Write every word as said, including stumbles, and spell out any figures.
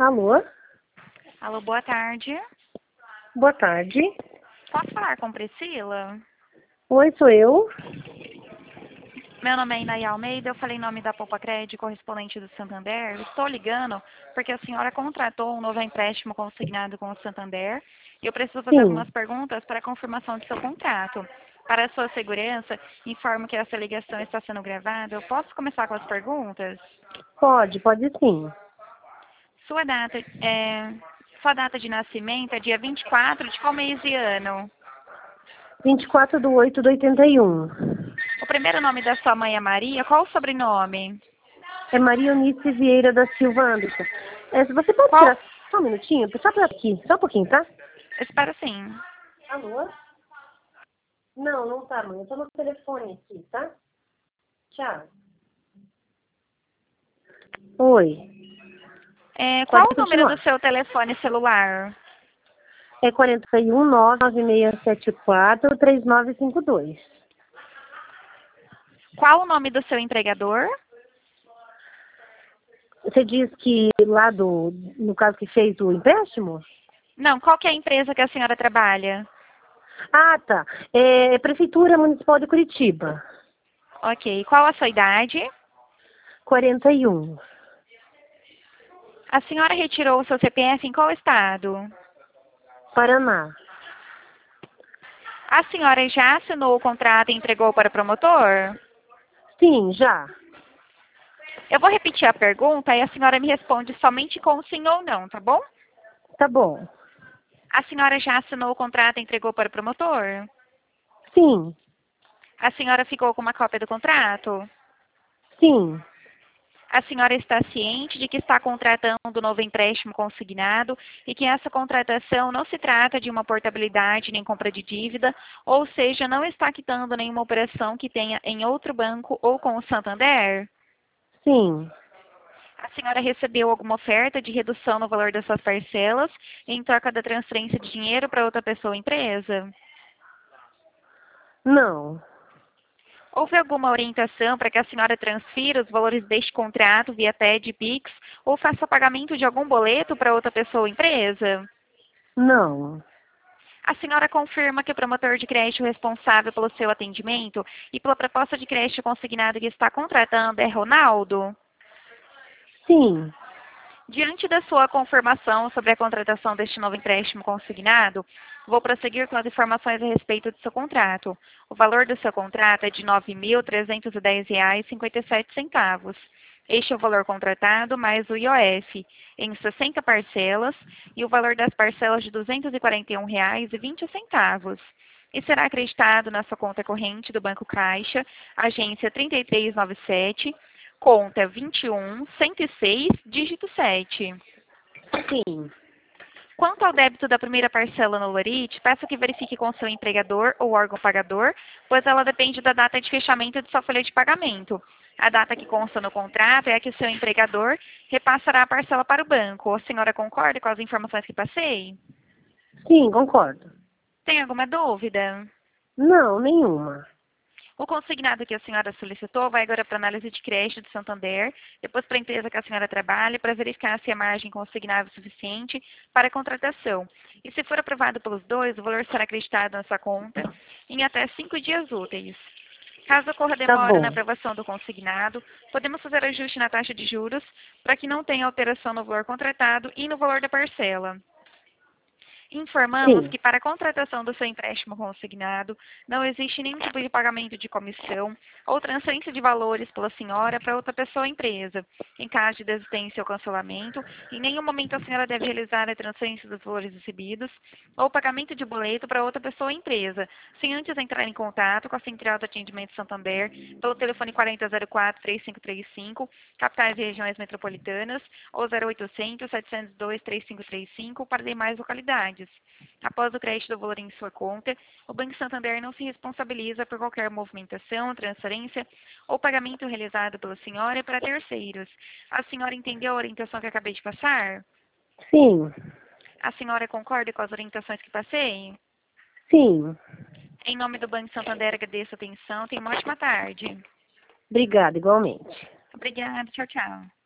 Alô? Alô, boa tarde. Boa tarde. Posso falar com Priscila? Oi, sou eu. Meu nome é Inaya Almeida, eu falei em nome da Poupa Crédito, correspondente do Santander. Estou ligando porque a senhora contratou um novo empréstimo consignado com o Santander e eu preciso fazer Sim, algumas perguntas para a confirmação do seu contrato. Para a sua segurança, informo que essa ligação está sendo gravada. Eu posso começar com as perguntas? pode, pode sim. Sua data, é, sua data de nascimento é dia vinte e quatro de qual mês e ano? vinte e quatro de oito de oitenta e um. O primeiro nome da sua mãe é Maria, qual o sobrenome? É Maria Eunice Vieira da Silva Anderson. É, você pode Qual? tirar só um minutinho? Só pra aqui, só um pouquinho, tá? Espero sim. Alô? Não, não tá, mãe. Eu tô no telefone aqui, tá? Tchau. Oi, É, qual pode o número do continuar. seu telefone celular? É quarenta e um, nove nove seis sete quatro, três nove cinco dois. Qual o nome do seu empregador? Você diz que lá do, no caso que fez o empréstimo? Não, qual que é a empresa que a senhora trabalha? Ah, tá. É Prefeitura Municipal de Curitiba. Ok. Qual a sua idade? quarenta e um. A senhora retirou o seu C P F em qual estado? Paraná. A senhora já assinou o contrato e entregou para o promotor? Sim, já. Eu vou repetir a pergunta e a senhora me responde somente com sim ou não, tá bom? Tá bom. A senhora já assinou o contrato e entregou para o promotor? Sim, A senhora ficou com uma cópia do contrato? sim, A senhora está ciente de que está contratando um novo empréstimo consignado e que essa contratação não se trata de uma portabilidade nem compra de dívida, ou seja, não está quitando nenhuma operação que tenha em outro banco ou com o Santander? sim. A senhora recebeu alguma oferta de redução no valor das suas parcelas em troca da transferência de dinheiro para outra pessoa ou empresa? Não, Houve alguma orientação para que a senhora transfira os valores deste contrato via T E D, Pix ou faça pagamento de algum boleto para outra pessoa ou empresa? não. A senhora confirma que o promotor de crédito responsável pelo seu atendimento e pela proposta de crédito consignado que está contratando é Ronaldo? Sim, Diante da sua confirmação sobre a contratação deste novo empréstimo consignado, vou prosseguir com as informações a respeito do seu contrato. O valor do seu contrato é de nove mil trezentos e dez reais e cinquenta e sete centavos. Este é o valor contratado mais o I O F, em sessenta parcelas, e o valor das parcelas de duzentos e quarenta e um reais e vinte centavos. E será acreditado na sua conta corrente do Banco Caixa, agência trinta e três noventa e sete, conta vinte e um, cento e seis, dígito sete. sim. Quanto ao débito da primeira parcela no Lorite, peço que verifique com seu empregador ou órgão pagador, pois ela depende da data de fechamento de sua folha de pagamento. A data que consta no contrato é a que o seu empregador repassará a parcela para o banco. A senhora concorda com as informações que passei? Sim, concordo. Tem alguma dúvida? Não, nenhuma. O consignado que a senhora solicitou vai agora para análise de crédito do Santander, depois para a empresa que a senhora trabalha, para verificar se a margem consignável é suficiente para a contratação. E se for aprovado pelos dois, o valor será acreditado na sua conta em até cinco dias úteis. Caso ocorra Tá demora na bom. aprovação do consignado, podemos fazer ajuste na taxa de juros para que não tenha alteração no valor contratado e no valor da parcela. Informamos Sim, que para a contratação do seu empréstimo consignado não existe nenhum tipo de pagamento de comissão ou transferência de valores pela senhora para outra pessoa ou empresa. Em caso de desistência ou cancelamento, em nenhum momento a senhora deve realizar a transferência dos valores recebidos ou pagamento de boleto para outra pessoa ou empresa, sem antes entrar em contato com a Central de Atendimento Santander pelo telefone quarenta zero quatro, três cinco três cinco, capitais e regiões metropolitanas, ou zero oitocentos, setecentos e dois, três cinco três cinco para demais localidades. Após o crédito do valor em sua conta, o Banco Santander não se responsabiliza por qualquer movimentação, transferência ou pagamento realizado pela senhora para terceiros. A senhora entendeu a orientação que acabei de passar? sim, A senhora concorda com as orientações que passei? sim. Em nome do Banco Santander, agradeço a atenção. Tenha uma ótima tarde. Obrigada, igualmente. Obrigada. Tchau, tchau.